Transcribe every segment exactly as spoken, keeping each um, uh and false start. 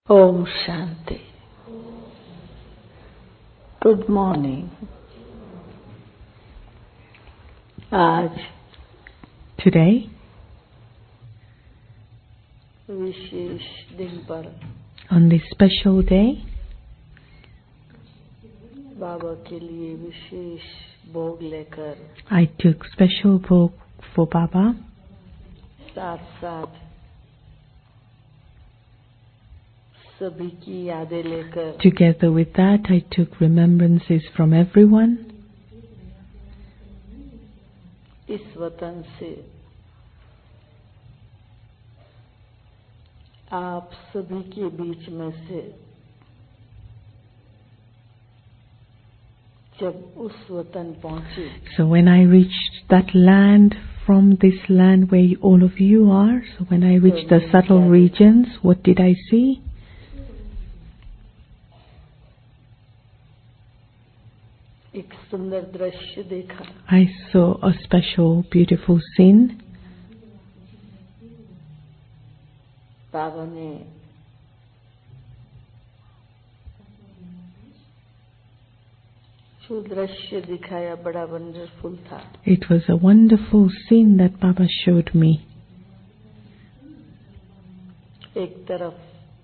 ओम शांति। Good morning. आज Today, विशेष दिन पर on this special day, बाबा के लिए विशेष भोग लेकर I took special bhog for Baba. साथ साथ सभी की यादें लेकर Together with that, I took remembrances from everyone. इस वतन से आप सभी के बीच में से जब उस वतन पहुंचे So when I reached that land, from this land where all of you are, so when I reached the subtle regions, what did I see? एक सुंदर दृश्य देखा। I saw a special, beautiful scene. बाबा ने जो दृश्य दिखाया बड़ा wonderful था। It was a wonderful scene that Baba showed me. एक तरफ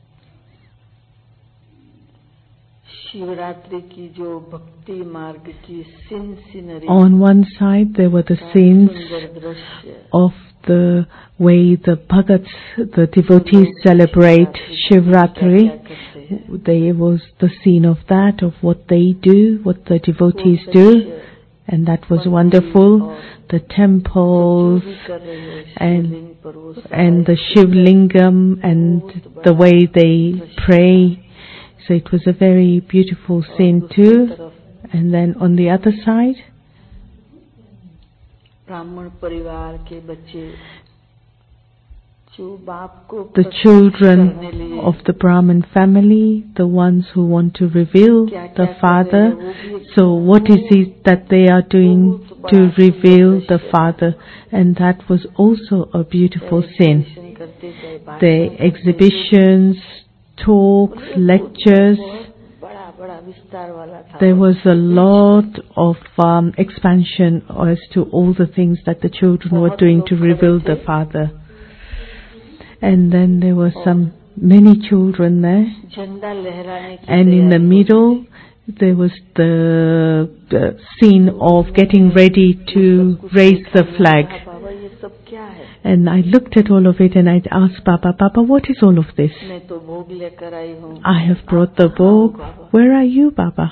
शिवरात्रि की जो भक्ति मार्ग की scene scenery, On one side, there were the scenes सुंदर दृश्य of the way the Bhagats, the devotees celebrate Shivratri. There was the scene of that, of what they do, what the devotees do, and that was wonderful. The temples and, and the Shivlingam and the way they pray. So it was a very beautiful scene too. And then on the other side, ब्राह्मण परिवार के बच्चे जो बाप को the children of the Brahmin family, the ones who want to reveal the Father. So what is it that they are doing to reveal the Father? And that was also a beautiful scene. The exhibitions, talks, lectures. बड़ा बड़ा विस्तार वाला था। There was a lot of um, expansion as to all the things that the children were doing to reveal the Father. And then there were some many children there. झंडा लहराने की And in the middle, there was the, the scene of getting ready to raise the flag. बाबा ये सब क्या है? And I looked at all of it and I asked Baba, Baba, what is all of this? मैं तो भोग लेकर आई हूँ। I have brought the bhog. Where are you, Baba?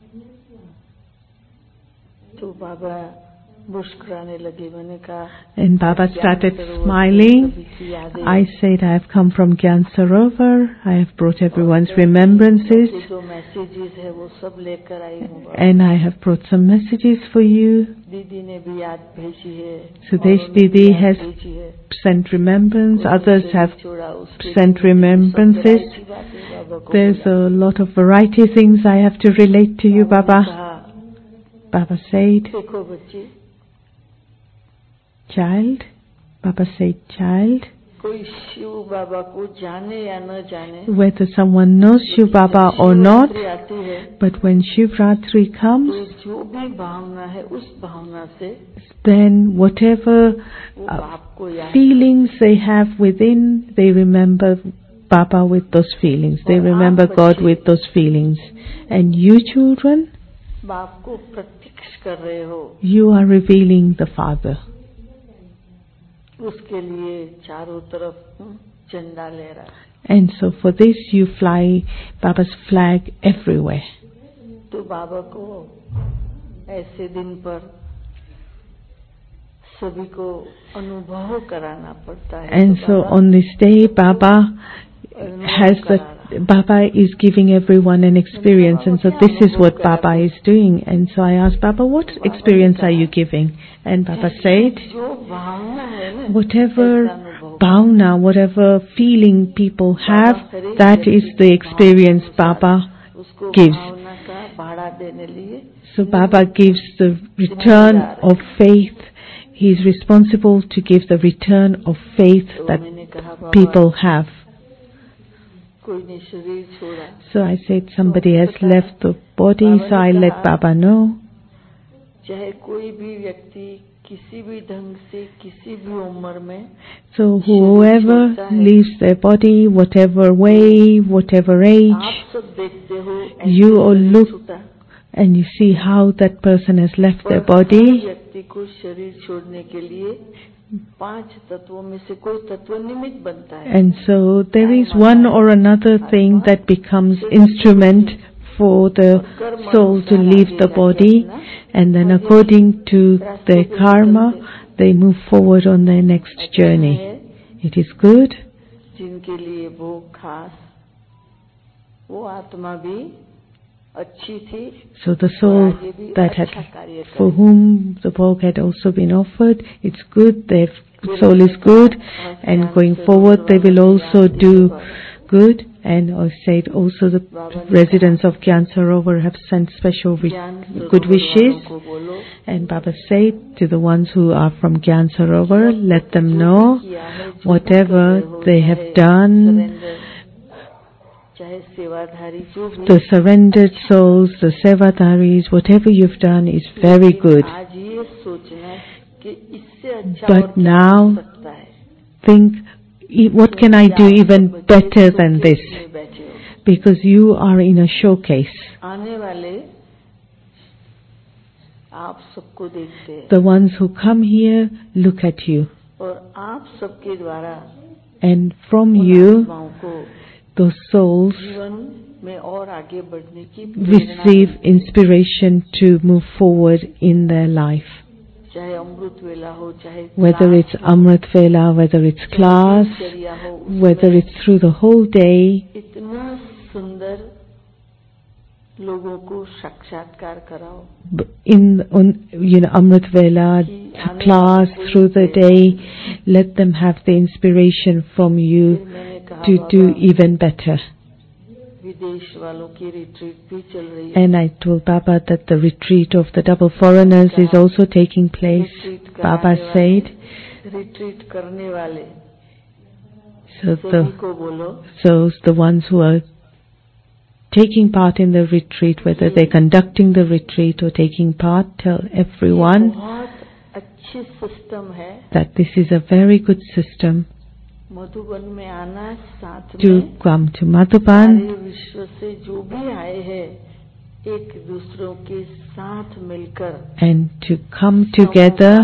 तो बाबा मुस्कुराने लगे। मैंने कहा And Baba started smiling. I said, I have come from Gyan Sarovar. I have brought everyone's remembrances. जो मैसेजेस है वो सब लेकर आई हूँ। And I have brought some messages for you. दीदी ने भी याद भेजी है। Sudesh Didi has sent remembrance. Others have sent remembrances. There's a lot of variety things I have to relate to you, Baba. Baba said, देखो बच्ची, child. Baba said, child. कोई शिव बाबा को जाने या न जाने, Whether someone knows Shiv Baba or not, आती है but when Shivratri comes, तो जो भी भावना है उस भावना से then whatever वो uh, बाप को याद feelings they have within, they remember Baba with those feelings. They remember God with those feelings. And you children, बाप को प्रत्यक्ष कर रहे हो। you are revealing the Father. उसके लिए चारों तरफ झंडा लहरा। And so for this you fly Baba's flag everywhere. तो बाबा को ऐसे दिन पर सभी को अनुभव कराना पड़ता है। And तो so Baba on this day, Baba has the, Baba is giving everyone an experience, and so this is what Baba is doing. And so I asked Baba, what experience are you giving? And Baba said, जो भावना है ना, whatever ऐसा अनुभव bhavna, whatever feeling people have, that is the experience Baba उसको gives. भावना का भाड़ा देने लिए So Baba gives the return of faith. He is responsible to give the return of faith that मैंने कहा बाबा people have. कोई ने शरीर छोड़ा, So I said somebody has left the body, so I let Baba know. चाहे कोई भी व्यक्ति किसी भी ढंग से किसी भी उम्र में, So whoever leaves their body, whatever way, whatever age, आप सब देखते हो, you all शरीर look छूटा, and you see how that person has left their पर हर body. व्यक्ति को शरीर छोड़ने के लिए पांच तत्वों में से कोई तत्व निमित्त बनता है. And so there is one or another thing that becomes instrument for the soul to leave the body, and then according to their karma, they move forward on their next journey. It is good. जिनके लिए वो खास, वो आत्मा भी अच्छी थी. So the soul that had, for whom the bhog had also been offered, it's good, their soul is good, and going forward they will also do good. And I said also the residents of Gyan Sarovar have sent special good wishes. And Baba said to the ones who are from Gyan Sarovar, let them know whatever they have done, the surrendered souls, the sevadharis, whatever you've done is very good. But now think, what can I do even better than this? Because you are in a showcase. The ones who come here look at you. And from you, those souls receive inspiration to move forward in their life. Whether it's Amrit Vela, whether it's class, whether it's through the whole day, in on, you know, Amrit Vela, class, through the day, let them have the inspiration from you to do even better. And I told Baba that the retreat of the double foreigners is also taking place. Baba said, so the, so the ones who are taking part in the retreat, whether they're conducting the retreat or taking part, tell everyone that this is a very good system. To come to Madhuban and to come together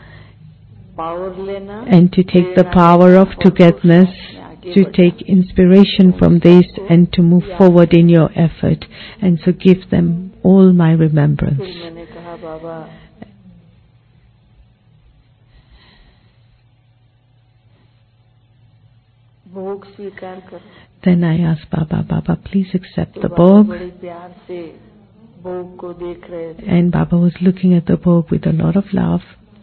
and to take the power of togetherness, to take inspiration from this and to move forward in your effort. And so give them all my remembrance. Then I asked Baba, Baba, please accept the bhog. And Baba was looking at the bhog with a lot of love.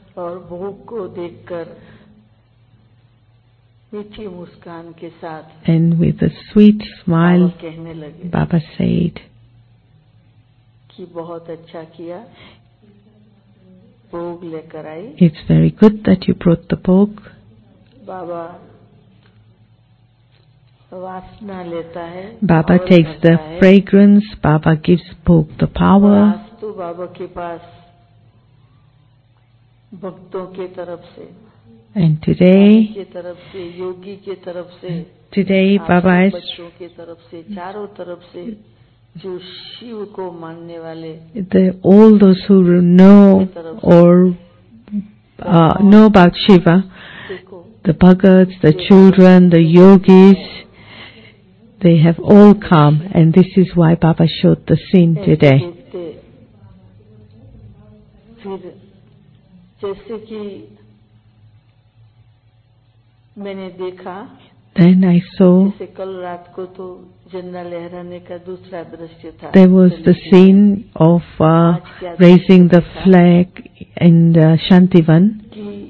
And with a sweet smile, Baba said, it's very good that you brought the bhog. Baba takes the fragrance, Baba gives bhog the power. And today, today Baba is, the, all those who know or uh, know about Shiva, the bhagats, the children, the yogis, they have all come, and this is why Baba showed the scene today. Then I saw there was the scene of uh, raising the flag in uh, Shantivan.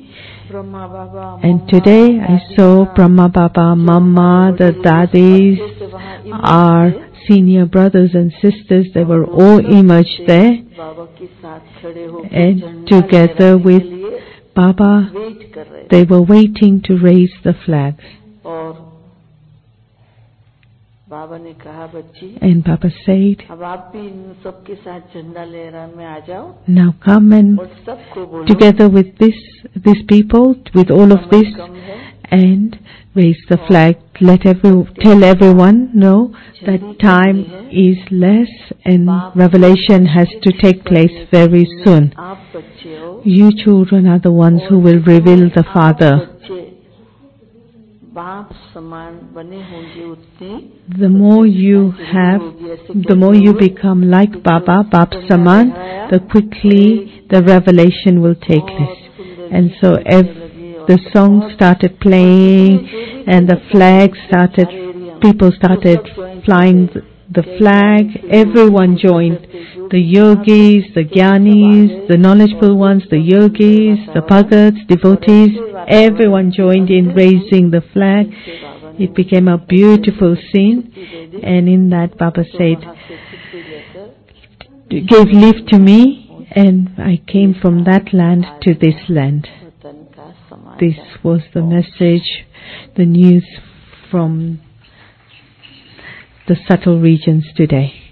And today I saw Brahma Baba, Mama, the Dadis, our senior brothers and sisters, they were all emerged there. And together with Baba, they were waiting to raise the flag. बाबा ने कहा बच्ची And Baba said, अब आप भी इन सबके साथ झंडा लहराने में आ जाओ now come and और सबको बोलो together with this, these people, with all of this, कम है and raise the flag. Let every, tell everyone know that time is less and revelation has to take place very soon. आप बच्चे हो You children are the ones who will reveal the Father. बच्चे बाप समान बने होंगे उतने The more you have, the more you become like Baba, Bap Saman, the quickly the revelation will take place. And so if the song started playing and the flag started, people started flying the flag, everyone joined. The yogis, the jnanis, the knowledgeable ones, the yogis, the bhagats, devotees, everyone joined in raising the flag. It became a beautiful scene, and in that Baba said, gave leave to me, and I came from that land to this land. This was the message, the news from the subtle regions today.